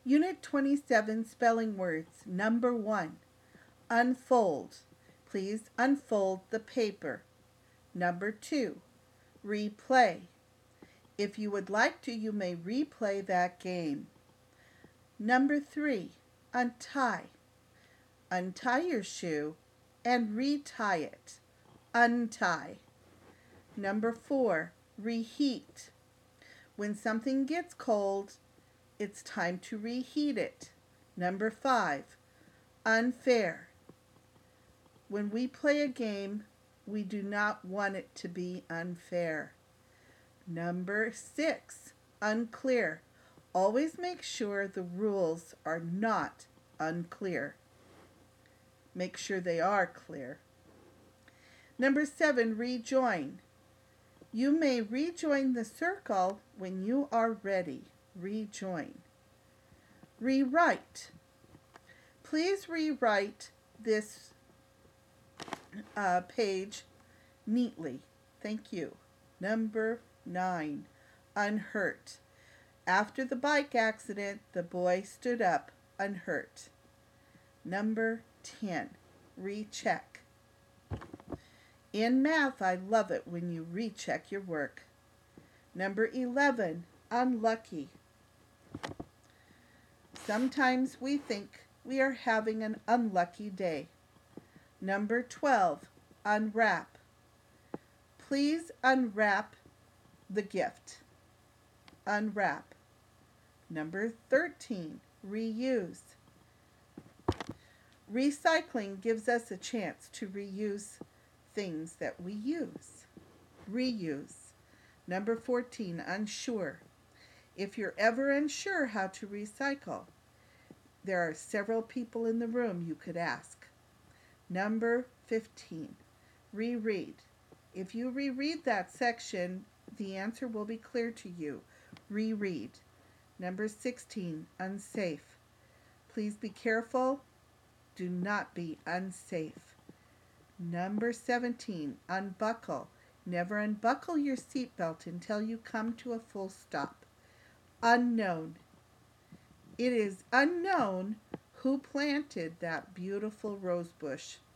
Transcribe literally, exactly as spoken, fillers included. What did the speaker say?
Unit twenty-seven, Spelling Words. Number one, unfold. Please unfold the paper. Number two, replay. If you would like to, you may replay that game. Number three, untie. Untie your shoe and retie it. Untie. Number four, reheat. When something gets cold, it's time to reheat it. Number five, unfair. When we play a game, we do not want it to be unfair. Number six, unclear. Always make sure the rules are not unclear. Make sure they are clear. Number seven, rejoin. You may rejoin the circle when you are ready. Rejoin. Rewrite. Please rewrite this uh, page neatly. Thank you. Number nine, unhurt. After the bike accident, the boy stood up unhurt. Number ten, recheck. In math, I love it when you recheck your work. Number eleven, unlucky. Sometimes we think we are having an unlucky day. Number twelve, unwrap. Please unwrap the gift. Unwrap. Number thirteen, reuse. Recycling gives us a chance to reuse things that we use. Reuse. Number fourteen, unsure. If you're ever unsure how to recycle, there are several people in the room you could ask. Number fifteen, reread. If you reread that section, the answer will be clear to you. Reread. Number sixteen, unsafe. Please be careful. Do not be unsafe. Number seventeen, unbuckle. Never unbuckle your seatbelt until you come to a full stop. Unknown. It is unknown who planted that beautiful rose bush.